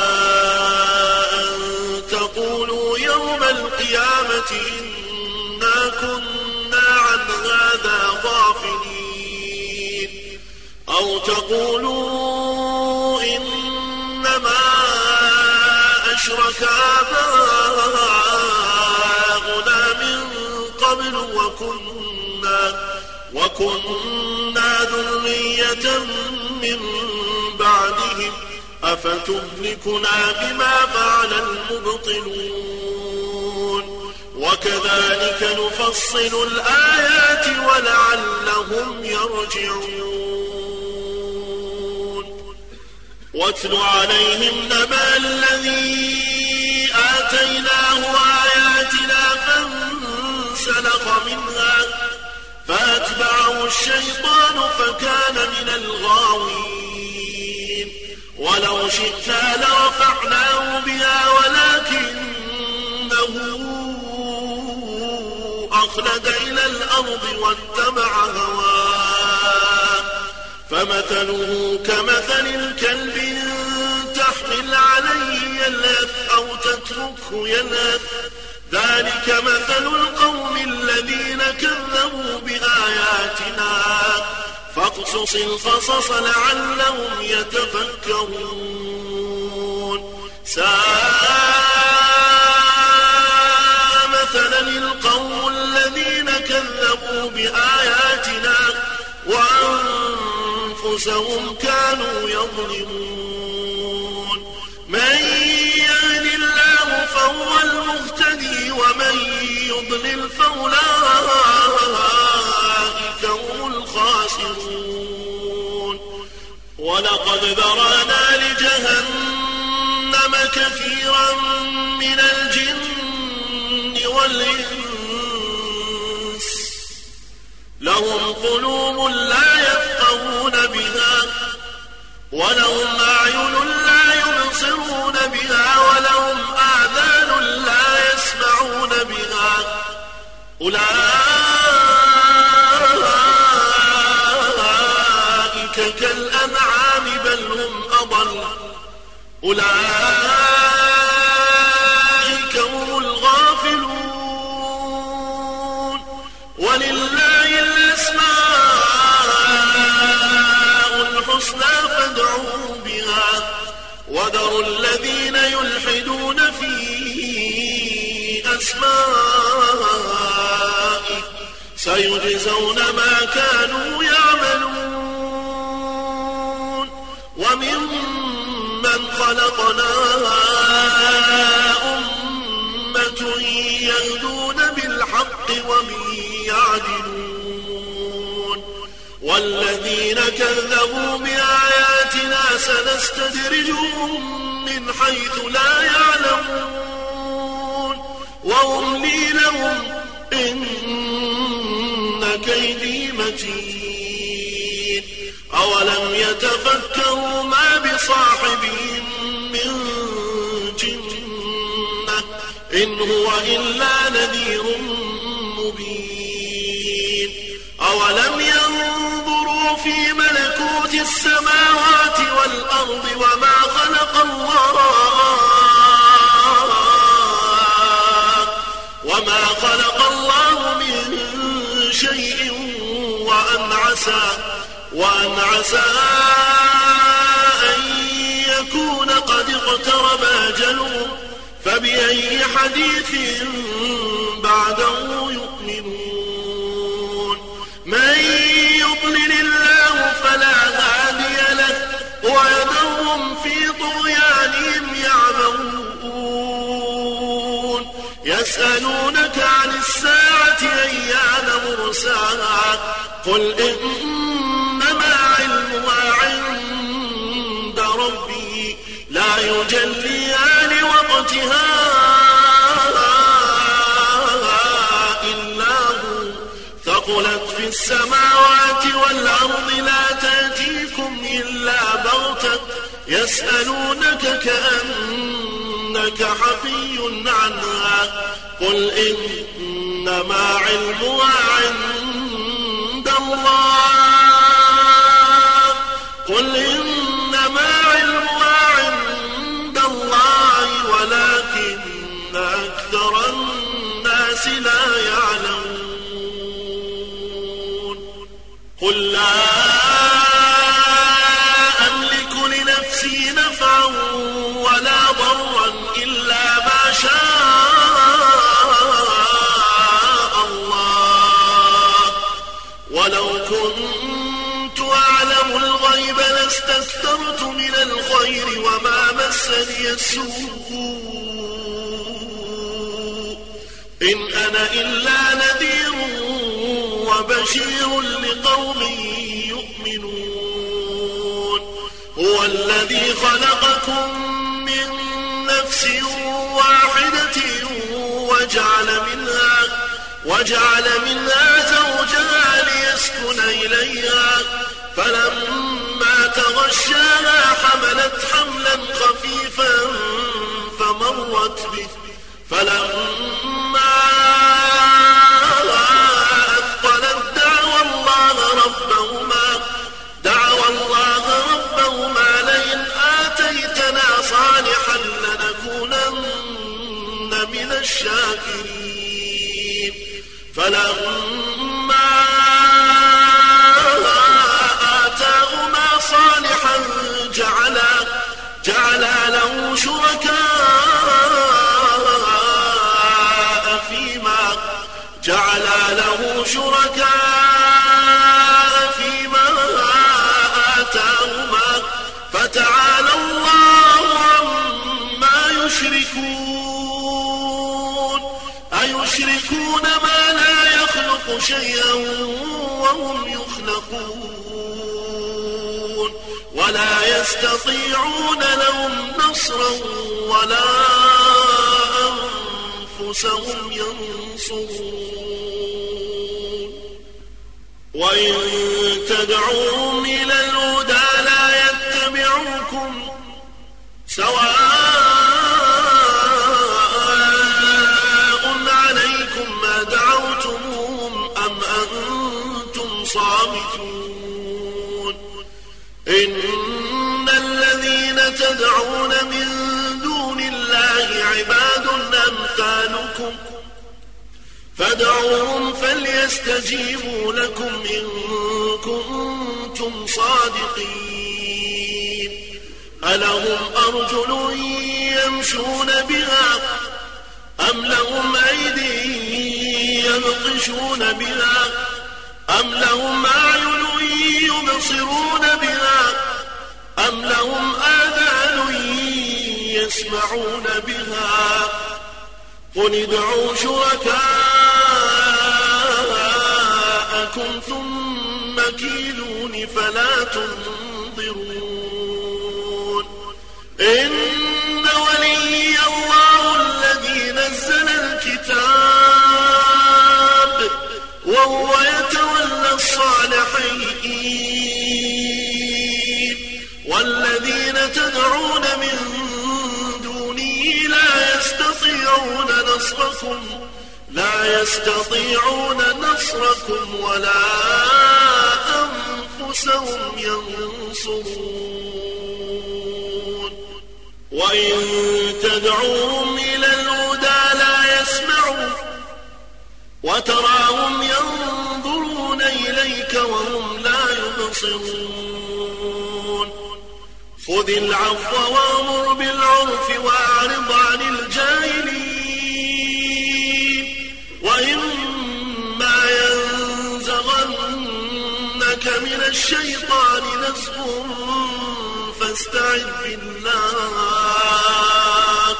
أن تقولوا يوم القيامة إنا كنا عن هذا غافلين أو تقولوا إنما أشرك آباؤنا من قبل وكنا ذرية من بعدهم أفتهلكنا بما فعل المبطلون وكذلك نفصل الآيات ولعلهم يرجعون واتل عليهم نبأ الذي آتيناه آياتنا فانسلخ منها فأتبعه الشيطان فكان من الغاوين ولو شئنا لرفعناه بها ولكنه أخلد إلى الأرض واتبع هواه فمثله كمثل الكلب إن تحمل عليه يلهث أو تتركه يلهث ذلك مثل القوم الذين كذبوا بآياتنا فاقصص القصص لعلهم يتفكرون ساء مثلا القوم الذين كذبوا بآياتنا وأنفسهم كانوا يظلمون من يهد الله فهو المهتدي ومن يضلل فأولئك هم الخاسرون ولقد ذرأنا لجهنم كثيرا من الجن والإنس لهم قلوب لا يفقهون بها ولهم أعين لا يبصرون بها ولهم آذان لا يسمعون بها أولئك كالأنعام بل هم أضل أولئك هم الغافلون ولله الأسماء الحسنى فادعوه بها وذروا الذين يلحدون في أسمائه سيجزون ما كانوا يعملون وممن خلقنا أمة يهدون بالحق وبه يعدلون والذين كذبوا بآياتنا سنستدرجهم من حيث لا يعلمون وأملي لهم إن كيدي متين أولم يتفكروا ما بصاحبهم من جنة إن هو إلا نذير مبين أولم ينظروا في ملكوت السماوات والأرض وما خلق الله من شيء وأن عسى أن يكون قد اقترب أجلهم فبأي حديث بعده يؤمنون من يضلل الله فلا هادي له ويذرهم في طغيانهم يعمهون يسألونك عن الساعة أيان مرساها قل إنما علمها عند ربي لا يجليها لوقتها إلا هو ثقلت في السماوات والأرض لا تأتيكم إلا بغتة يسألونك كأنك حفي عنها قل إنما علمها عند الله قل إنما علمها عند الله ولكن أكثر الناس لا يعلمون قل لا أملك لنفسي نفعا مسني السوء إن أنا إلا نذير وبشير لقوم يؤمنون هو الذي خلقكم من نفس واحدة وجعل منها زوجها ليسكن إليها فلما تغشاها حملت حملا خفيفا فمرت به فلما أثقلت دعوا الله ربهما لئن آتيتنا صالحا لنكونن من الشاكرين فلما آتاهما صالحا جعلا له شركاء فيما آتاهما فتعالى الله عما يشركون أيشركون ما لا يخلق شيئا وهم يخلقون ولا يستطيعون لهم نصرا ولا أنفسهم ينصرون وإن تدعوهم إلى الهدى لا يتبعوكم سواء عليكم ما دعوتموهم أم أنتم صامتون إن الذين تدعون من دون الله عباد أمثالكم فادعوهم فليستجيبوا لكم إن كنتم صادقين ألهم أرجل يمشون بها أم لهم أيدي يبطشون بها أم لهم أعين يبصرون بها أم لهم آذان يسمعون بها قل ادعوا شركاءكم ثم كيدون فلا تنظرون إن ولي الله الذي نزل الكتاب وهو يتولى الصالحين والذين تدعون من دونه لا يستطيعون نصركم ولا أنفسهم ينصرون وإن تدعوهم إلى الهدى لا يسمعون وتراهم ينظرون إليك وهم لا يبصرون خذ العفو وأمر بالعرف وأعرض عن الجاهلين وإما ينزغنك من الشيطان نزغ فاستعذ بالله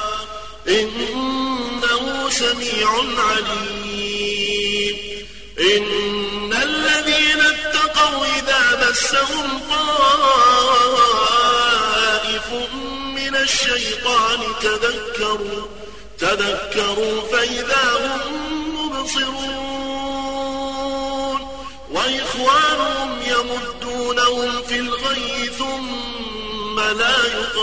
إنه سميع عليم إن الذين اتقوا إذا مسهم طائف من الشيطان تذكروا فإذا هم مبصرون وإخوانهم يمدونهم في الغي ثم لا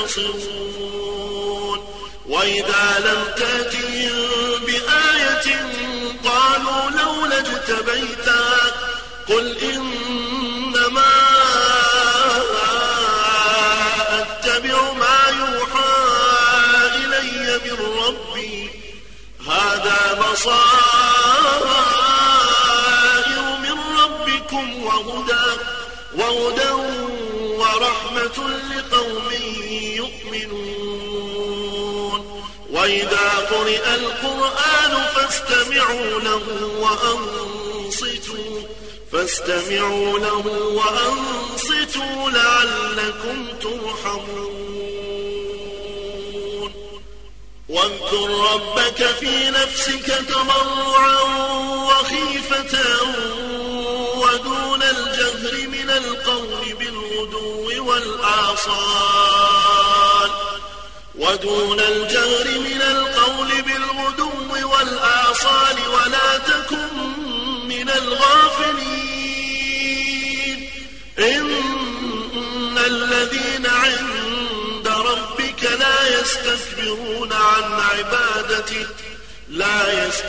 يقصرون وإذا لم تأتهم بآية قالوا لولا اجتبيتها قل إنما أتبع ما يوحى إلي من ربي هذا بصائر من ربكم وهدى ورحمة لقوم يؤمنون وإذا قرئ القرآن فاستمعوا له وأنصتوا لعلكم ترحمون واذكر ربك في نفسك تضرعا وخيفة ودون الجهر من القول بالغدو والآصال ولا تكن من الغافلين إن الذين عند ربك لا يستكبرون عن عبادته